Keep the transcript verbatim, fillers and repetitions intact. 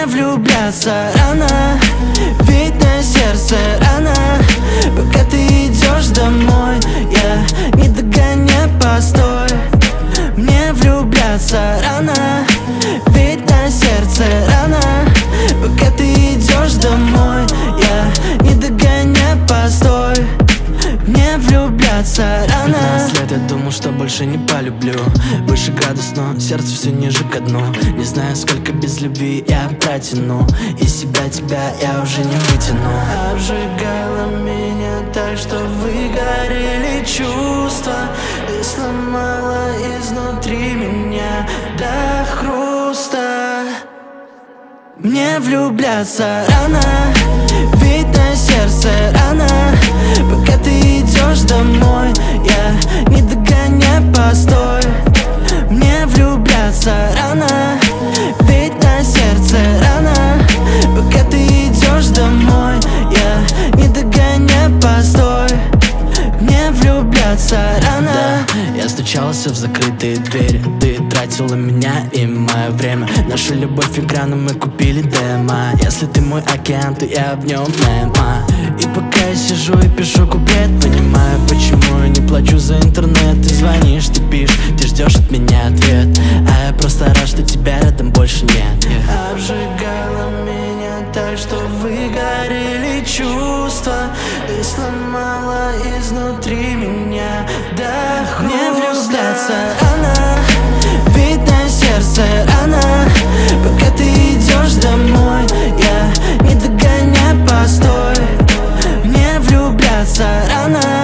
Мне влюбляться рано, ведь на сердце рано. Пока ты идешь домой, я не догоняй, постой. Мне влюбляться рано, ведь на сердце рано. Пока ты идешь домой, я не догоняй, постой. Мне влюбляться рано. пятнадцать лет я думал, что больше не полюблю. Выше градус, но сердце все ниже ко дну. Не знаю, сколько без любви я протяну. Из себя тебя я уже не вытяну. Обжигала меня так, что выгорели чувства. И сломала изнутри меня до хруста. Мне влюбляться рано, ведь на сердце рано. Пока ты идешь домой, я не догоняй, постой. Мне влюбляться рано, ведь на сердце рано. Пока ты идешь домой, я не догоняй, постой. Мне влюбляться рано. Да, я стучался в закрытые двери. Ты тратила меня и мое время. Нашу любовь игра, но мы купили демо. Если ты мой океан, то я в нем нема. И пока я сижу и пишу куплет, понимаю, почему я не плачу за интернет. Ты звонишь, ты пишешь, ты ждешь от меня ответ. А я просто рад, что тебя рядом больше нет. yeah. Обжигала меня так, что выгорели чувства. И сломала изнутри меня до хруста. Мне влюбляться рано, ведь на сердце рано. Пока ты идешь домой, я не догоняй, постой. Мне влюбляться рано,